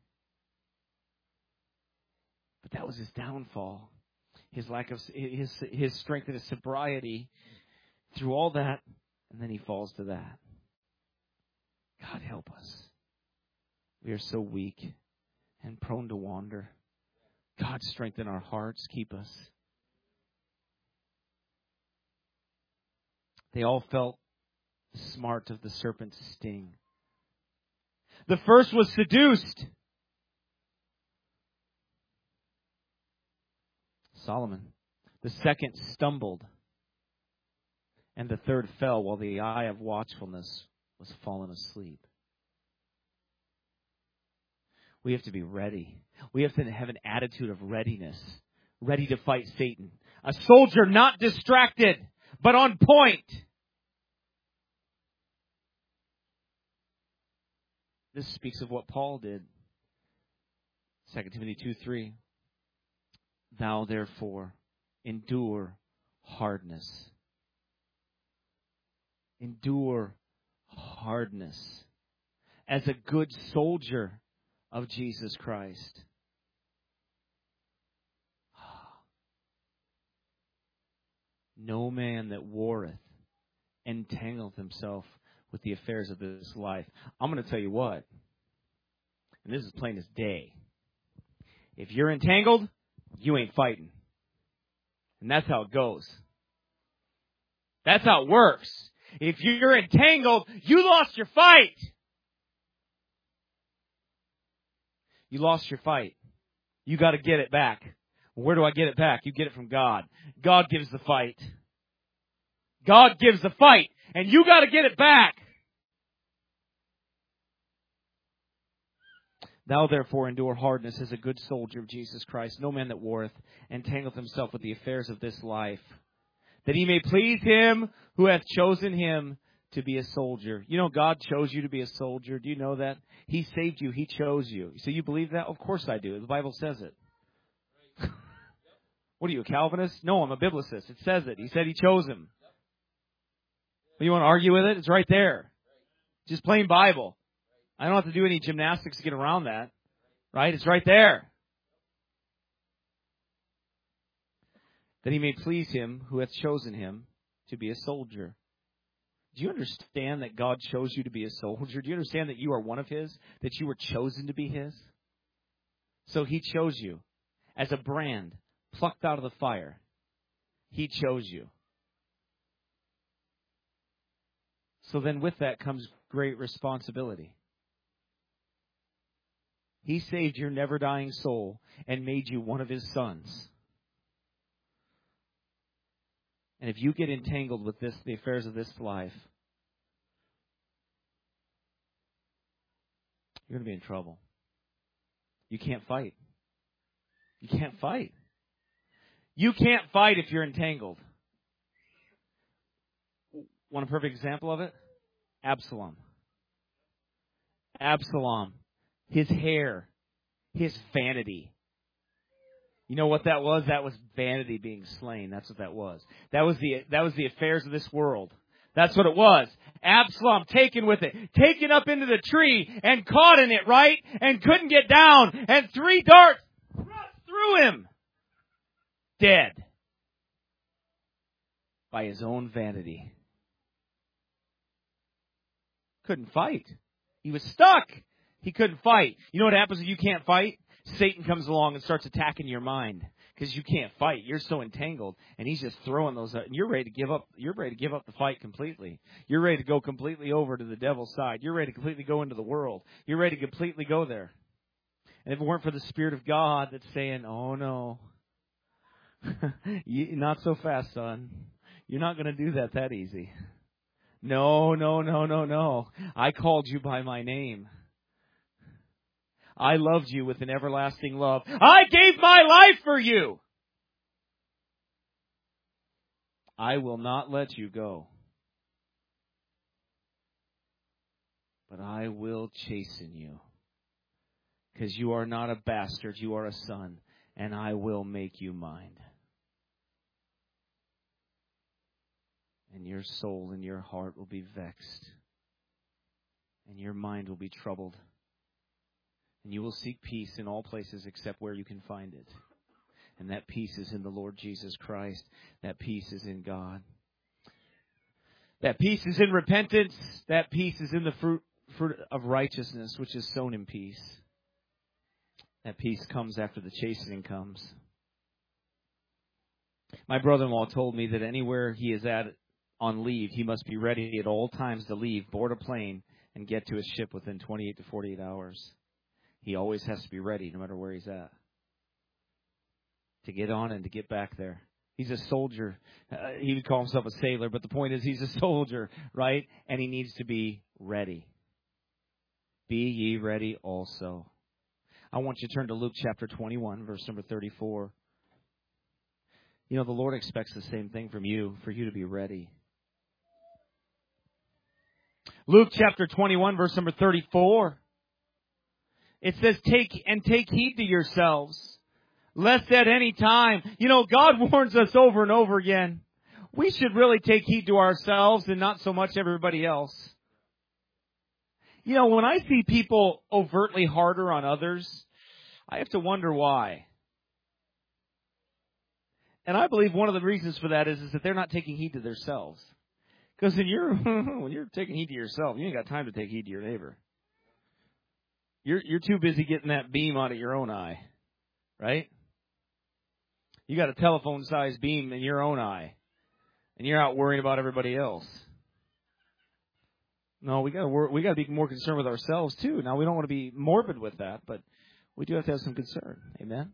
But that was his downfall. His lack of his his strength and his sobriety through all that, and then he falls to that. God help us. We are so weak and prone to wander. God strengthen our hearts, keep us. They all felt the smart of the serpent's sting. The first was seduced. Solomon. The second stumbled. And the third fell while the eye of watchfulness was fallen asleep. We have to be ready. We have to have an attitude of readiness. Ready to fight Satan. A soldier not distracted, but on point. This speaks of what Paul did. Second Timothy two three. Thou therefore endure hardness. Endure hardness as a good soldier of Jesus Christ. No man that warreth entangleth himself with the affairs of this life. I'm going to tell you what, and this is plain as day. If you're entangled, you ain't fighting. And that's how it goes. That's how it works. If you're entangled, you lost your fight. You lost your fight. You got to get it back. Where do I get it back? You get it from God. God gives the fight. God gives the fight, and you got to get it back. Thou therefore endure hardness as a good soldier of Jesus Christ. No man that warreth entangleth himself with the affairs of this life, that he may please him who hath chosen him to be a soldier. You know, God chose you to be a soldier. Do you know that? He saved you. He chose you. So you believe that? Of course I do. The Bible says it. What are you, a Calvinist? No, I'm a biblicist. It says it. He said he chose him. Well, you want to argue with it? It's right there. Just plain Bible. I don't have to do any gymnastics to get around that. Right? It's right there. That he may please him who hath chosen him to be a soldier. Do you understand that God chose you to be a soldier? Do you understand that you are one of his? That you were chosen to be his? So he chose you as a brand plucked out of the fire. He chose you. So then with that comes great responsibility. He saved your never-dying soul and made you one of his sons. And if you get entangled with this, the affairs of this life, you're going to be in trouble. You can't fight. You can't fight. You can't fight if you're entangled. Want a perfect example of it? Absalom. Absalom. His hair. His vanity. You know what that was? That was vanity being slain. That's what that was. That was the that was the affairs of this world. That's what it was. Absalom taken with it. Taken up into the tree and caught in it, right? And couldn't get down. And three darts thrust through him. Dead. By his own vanity. Couldn't fight. He was stuck. He couldn't fight. You know what happens when you can't fight? Satan comes along and starts attacking your mind because you can't fight. You're so entangled, and he's just throwing those out. And you're ready to give up. You're ready to give up the fight completely. You're ready to go completely over to the devil's side. You're ready to completely go into the world. You're ready to completely go there. And if it weren't for the Spirit of God that's saying, "Oh no, you, not so fast, son. You're not going to do that that easy. No, no, no, no, no. I called you by my name. I loved you with an everlasting love. I gave my life for you. I will not let you go. But I will chasten you. Because you are not a bastard, you are a son. And I will make you mine. And your soul and your heart will be vexed. And your mind will be troubled. And you will seek peace in all places except where you can find it. And that peace is in the Lord Jesus Christ. That peace is in God. That peace is in repentance. That peace is in the fruit, fruit of righteousness, which is sown in peace. That peace comes after the chastening comes. My brother-in-law told me that anywhere he is at on leave, he must be ready at all times to leave, board a plane, and get to his ship within twenty-eight to forty-eight hours. He always has to be ready no matter where he's at. To get on and to get back there. He's a soldier. Uh, he would call himself a sailor, but the point is he's a soldier, right? And he needs to be ready. Be ye ready also. I want you to turn to Luke chapter twenty-one, verse number thirty-four. You know, the Lord expects the same thing from you, for you to be ready. Luke chapter twenty-one, verse number thirty-four. It says, take and take heed to yourselves, lest at any time, you know, God warns us over and over again. We should really take heed to ourselves and not so much everybody else. You know, when I see people overtly harder on others, I have to wonder why. And I believe one of the reasons for that is, is that they're not taking heed to themselves. Because when you're, when you're taking heed to yourself, you ain't got time to take heed to your neighbor. You're you're too busy getting that beam out of your own eye, right? You got a telephone-sized beam in your own eye, and you're out worrying about everybody else. No, we got to work, we got to be more concerned with ourselves too. Now, we don't want to be morbid with that, but we do have to have some concern. Amen.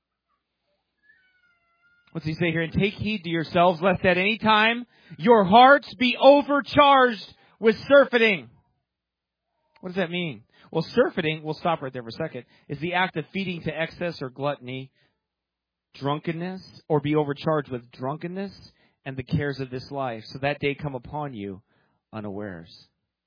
What's he say here? And take heed to yourselves, lest at any time your hearts be overcharged with surfeiting. What does that mean? Well, surfeiting, we'll stop right there for a second, is the act of feeding to excess or gluttony, drunkenness, or be overcharged with drunkenness and the cares of this life, so that day come upon you unawares.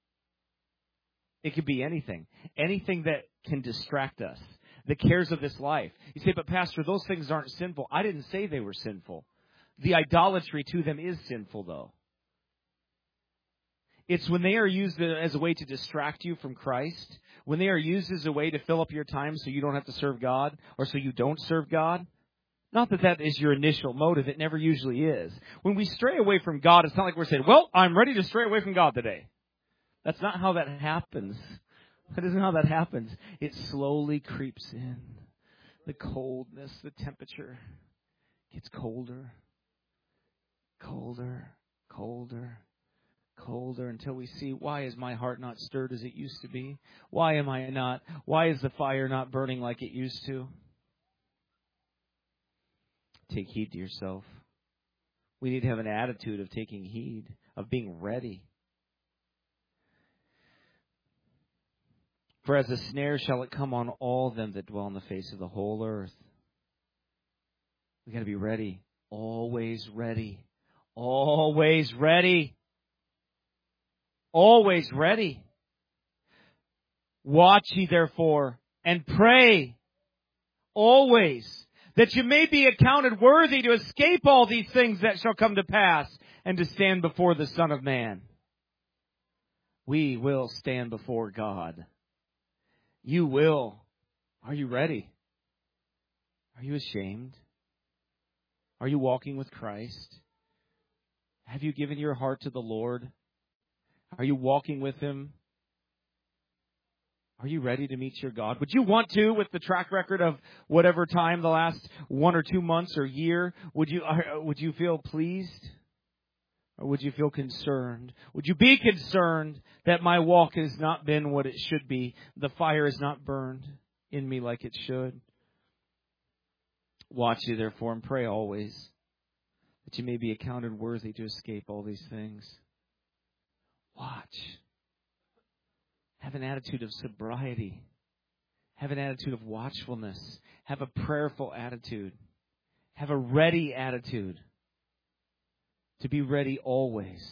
It could be anything. Anything that can distract us. The cares of this life. You say, but Pastor, those things aren't sinful. I didn't say they were sinful. The idolatry to them is sinful, though. It's when they are used as a way to distract you from Christ, when they are used as a way to fill up your time so you don't have to serve God, or so you don't serve God. Not that that is your initial motive. It never usually is. When we stray away from God, it's not like we're saying, well, I'm ready to stray away from God today. That's not how that happens. That isn't how that happens. It slowly creeps in. The coldness, the temperature gets colder, colder, colder, colder, until we see, why is my heart not stirred as it used to be? Why am I not? Why is the fire not burning like it used to? Take heed to yourself. We need to have an attitude of taking heed, of being ready. For as a snare shall it come on all them that dwell on the face of the whole earth. We've got to be ready. Always ready. Always ready. Always ready. Watch ye therefore, and pray always, that you may be accounted worthy to escape all these things that shall come to pass, and to stand before the Son of Man. We will stand before God. You will. Are you ready? Are you ashamed? Are you walking with Christ? Have you given your heart to the Lord? Are you walking with Him? Are you ready to meet your God? Would you want to, with the track record of whatever time, the last one or two months or year, would you would you feel pleased? Or would you feel concerned? Would you be concerned that my walk has not been what it should be? The fire has not burned in me like it should. Watch you therefore and pray always, that you may be accounted worthy to escape all these things. Watch. Have an attitude of sobriety. Have an attitude of watchfulness. Have a prayerful attitude. Have a ready attitude. To be ready always.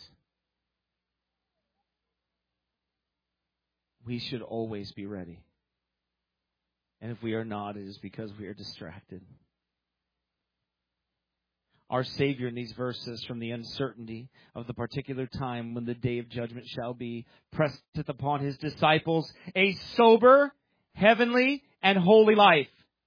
We should always be ready. And if we are not, it is because we are distracted. Our Savior in these verses, from the uncertainty of the particular time when the day of judgment shall be, presseth upon His disciples a sober, heavenly, and holy life,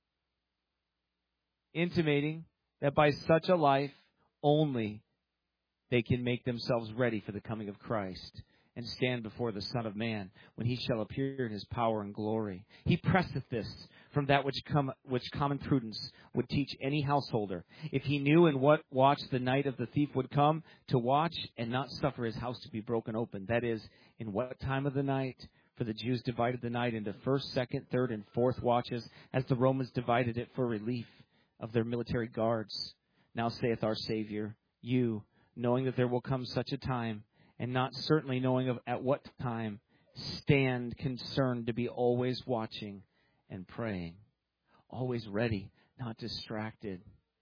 intimating that by such a life only they can make themselves ready for the coming of Christ and stand before the Son of Man when He shall appear in His power and glory. He presseth this from that which come, which common prudence would teach any householder, if he knew in what watch the night of the thief would come, to watch and not suffer his house to be broken open. That is, in what time of the night? For the Jews divided the night into first, second, third, and fourth watches, as the Romans divided it for relief of their military guards. Now saith our Savior, you, knowing that there will come such a time, and not certainly knowing of at what time, stand concerned to be always watching and praying. Always ready, not distracted.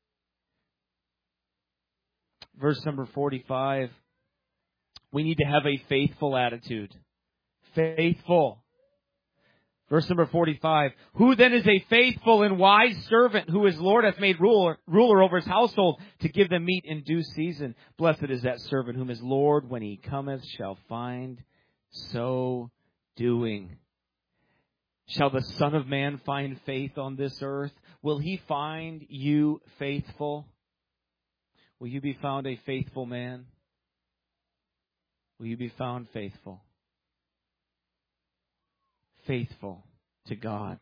Verse number forty-five. We need to have a faithful attitude. Faithful. Verse number forty-five. Who then is a faithful and wise servant, who his Lord hath made ruler, ruler over his household, to give them meat in due season? Blessed is that servant whom his Lord, when he cometh, shall find so doing. Shall the Son of Man find faith on this earth? Will He find you faithful? Will you be found a faithful man? Will you be found faithful? Faithful to God.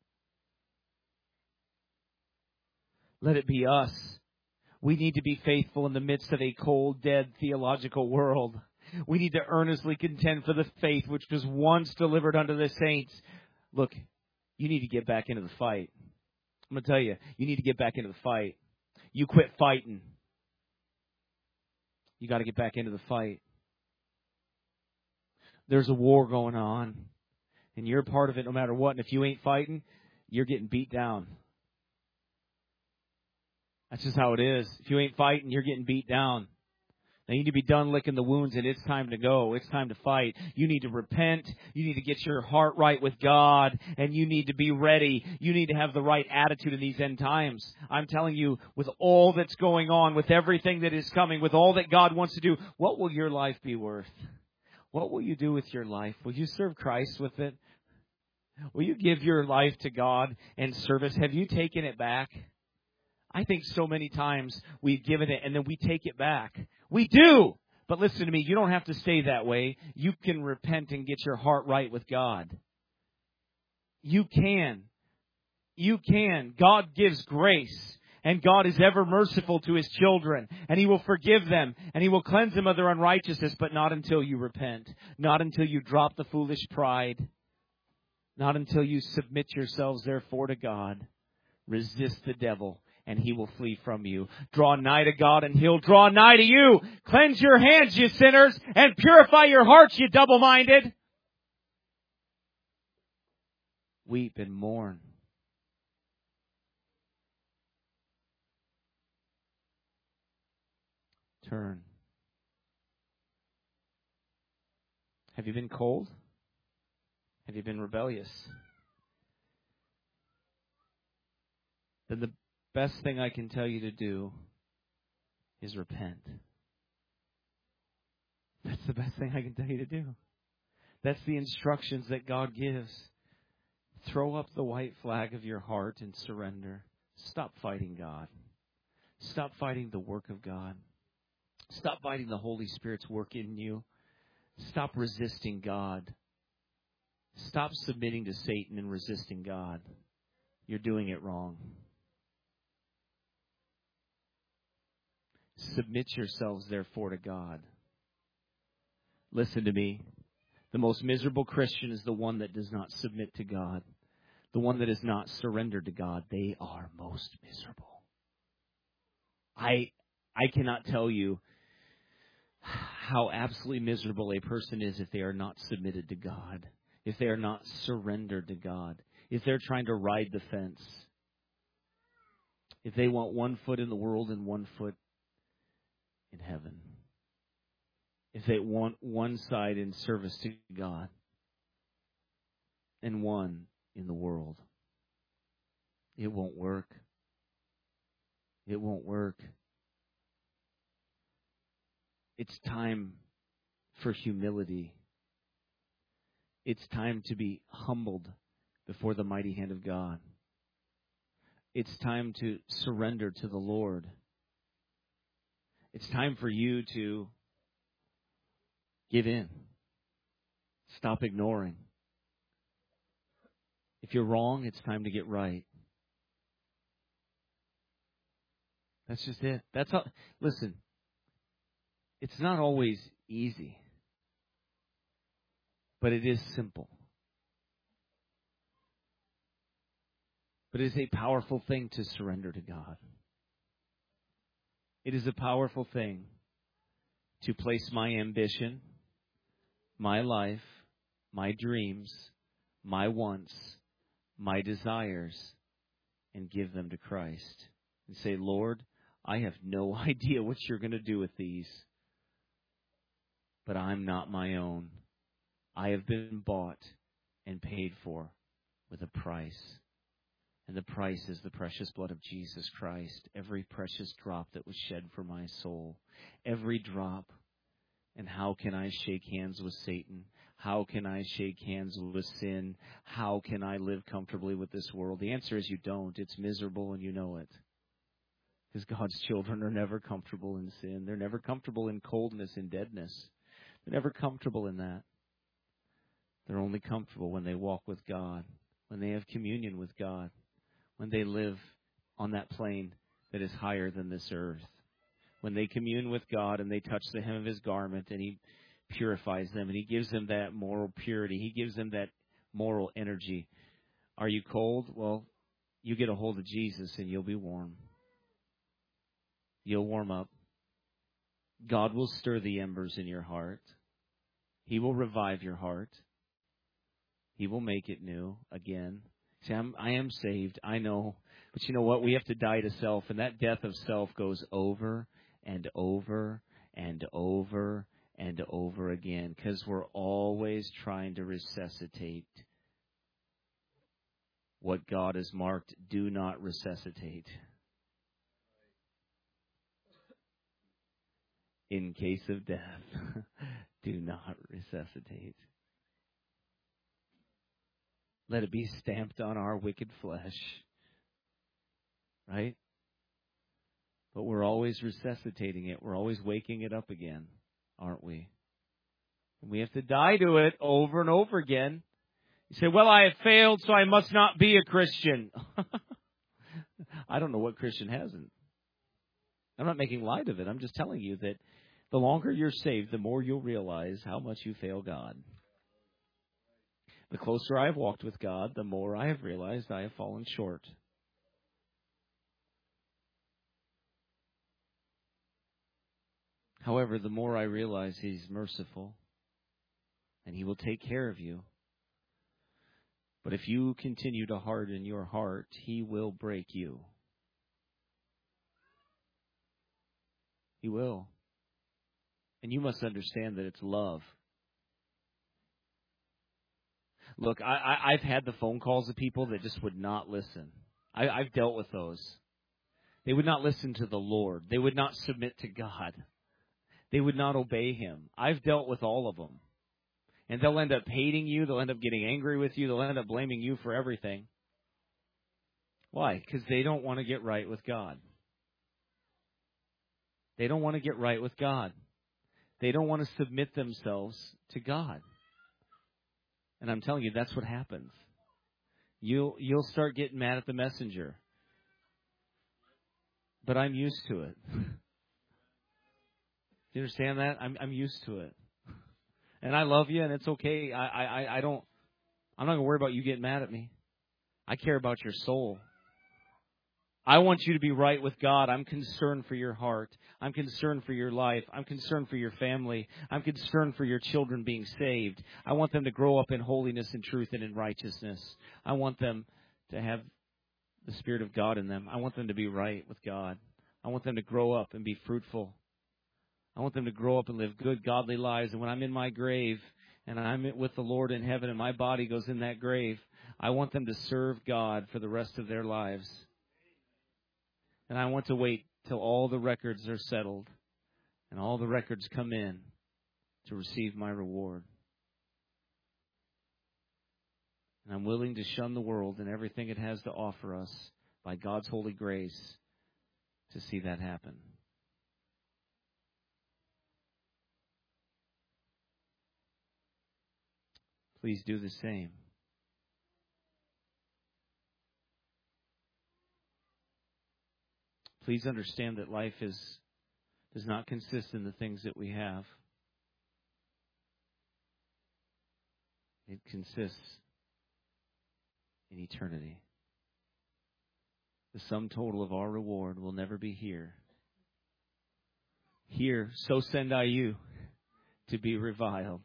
Let it be us. We need to be faithful in the midst of a cold, dead theological world. We need to earnestly contend for the faith which was once delivered unto the saints. Look, you need to get back into the fight. I'm going to tell you, you need to get back into the fight. You quit fighting. You got to get back into the fight. There's a war going on, and you're a part of it no matter what. And if you ain't fighting, you're getting beat down. That's just how it is. If you ain't fighting, you're getting beat down. Now you need to be done licking the wounds, and it's time to go. It's time to fight. You need to repent. You need to get your heart right with God, and you need to be ready. You need to have the right attitude in these end times. I'm telling you, with all that's going on, with everything that is coming, with all that God wants to do, what will your life be worth? What will you do with your life? Will you serve Christ with it? Will you give your life to God and service? Have you taken it back? I think so many times we've given it and then we take it back. We do. But listen to me, you don't have to stay that way. You can repent and get your heart right with God. You can. You can. God gives grace. And God is ever merciful to His children. And He will forgive them. And He will cleanse them of their unrighteousness. But not until you repent. Not until you drop the foolish pride. Not until you submit yourselves, therefore, to God. Resist the devil, and he will flee from you. Draw nigh to God, and He'll draw nigh to you. Cleanse your hands, you sinners, and purify your hearts, you double-minded. Weep and mourn. Turn. Have you been cold? Have you been rebellious? Then the best thing I can tell you to do is repent. That's the best thing I can tell you to do. That's the instructions that God gives. Throw up the white flag of your heart and surrender. Stop fighting God. Stop fighting the work of God. Stop fighting the Holy Spirit's work in you. Stop resisting God. Stop submitting to Satan and resisting God. You're doing it wrong. Submit yourselves, therefore, to God. Listen to me. The most miserable Christian is the one that does not submit to God. The one that is not surrendered to God. They are most miserable. I I cannot tell you how absolutely miserable a person is if they are not submitted to God. If they are not surrendered to God. If they're trying to ride the fence. If they want one foot in the world and one foot in heaven. If they want one side in service to God and one in the world. It won't work. It won't work. It's time for humility. It's time to be humbled before the mighty hand of God. It's time to surrender to the Lord. It's time for you to give in. Stop ignoring. If you're wrong, it's time to get right. That's just it. That's how. Listen, it's not always easy, but it is simple. But it is a powerful thing to surrender to God. It is a powerful thing to place my ambition, my life, my dreams, my wants, my desires, and give them to Christ. And say, Lord, I have no idea what you're going to do with these, but I'm not my own. I have been bought and paid for with a price. And the price is the precious blood of Jesus Christ. Every precious drop that was shed for my soul. Every drop. And how can I shake hands with Satan? How can I shake hands with sin? How can I live comfortably with this world? The answer is you don't. It's miserable and you know it. Because God's children are never comfortable in sin. They're never comfortable in coldness and deadness. They're never comfortable in that. They're only comfortable when they walk with God. When they have communion with God. When they live on that plane that is higher than this earth. When they commune with God and they touch the hem of His garment and He purifies them, and He gives them that moral purity. He gives them that moral energy. Are you cold? Well, you get a hold of Jesus and you'll be warm. You'll warm up. God will stir the embers in your heart. He will revive your heart. He will make it new again. See, I'm, I am saved. I know. But you know what? We have to die to self, and that death of self goes over and over and over and over again, because we're always trying to resuscitate what God has marked. Do not resuscitate. In case of death, do not resuscitate. Let it be stamped on our wicked flesh. Right? But we're always resuscitating it. We're always waking it up again, aren't we? And we have to die to it over and over again. You say, well, I have failed, so I must not be a Christian. I don't know what Christian hasn't. I'm not making light of it. I'm just telling you that the longer you're saved, the more you'll realize how much you fail God. The closer I have walked with God, the more I have realized I have fallen short. However, the more I realize He's merciful and He will take care of you. But if you continue to harden your heart, He will break you. He will. And you must understand that it's love. Look, I, I, I've had the phone calls of people that just would not listen. I, I've dealt with those. They would not listen to the Lord. They would not submit to God. They would not obey Him. I've dealt with all of them. And they'll end up hating you. They'll end up getting angry with you. They'll end up blaming you for everything. Why? Because they don't want to get right with God. They don't want to get right with God. They don't want to submit themselves to God. And I'm telling you, that's what happens. You'll, you'll start getting mad at the messenger. But I'm used to it. Do you understand that? I'm, I'm used to it. And I love you, and it's okay. I, I, I don't, I'm not going to worry about you getting mad at me. I care about your soul. I want you to be right with God. I'm concerned for your heart. I'm concerned for your life. I'm concerned for your family. I'm concerned for your children being saved. I want them to grow up in holiness and truth and in righteousness. I want them to have the Spirit of God in them. I want them to be right with God. I want them to grow up and be fruitful. I want them to grow up and live good, godly lives. And when I'm in my grave and I'm with the Lord in heaven and my body goes in that grave, I want them to serve God for the rest of their lives. And I want to wait till all the records are settled and all the records come in to receive my reward. And I'm willing to shun the world and everything it has to offer us by God's holy grace to see that happen. Please do the same. Please understand that life is does not consist in the things that we have. It consists in eternity. The sum total of our reward will never be here. Here, so send I you to be reviled.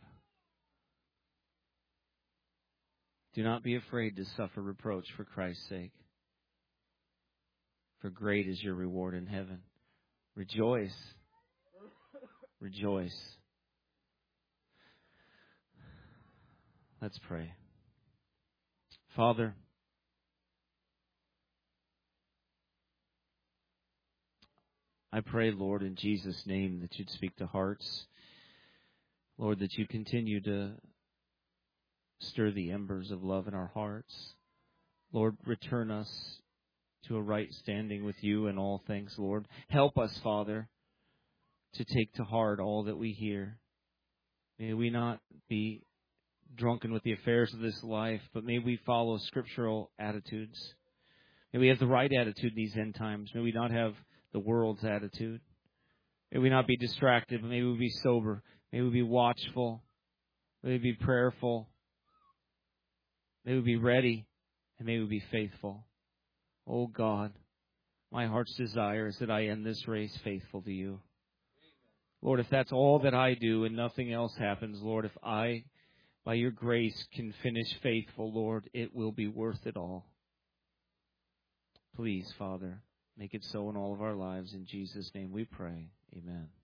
Do not be afraid to suffer reproach for Christ's sake. For great is your reward in heaven. Rejoice. Rejoice. Let's pray. Father, I pray, Lord, in Jesus' name, that you'd speak to hearts. Lord, that you continue to stir the embers of love in our hearts. Lord, return us to a right standing with you in all things, Lord. Help us, Father, to take to heart all that we hear. May we not be drunken with the affairs of this life, but may we follow scriptural attitudes. May we have the right attitude in these end times. May we not have the world's attitude. May we not be distracted, but may we be sober. May we be watchful. May we be prayerful. May we be ready. And may we be faithful. Oh God, my heart's desire is that I end this race faithful to you. Lord, if that's all that I do and nothing else happens, Lord, if I, by your grace, can finish faithful, Lord, it will be worth it all. Please, Father, make it so in all of our lives. In Jesus' name we pray. Amen.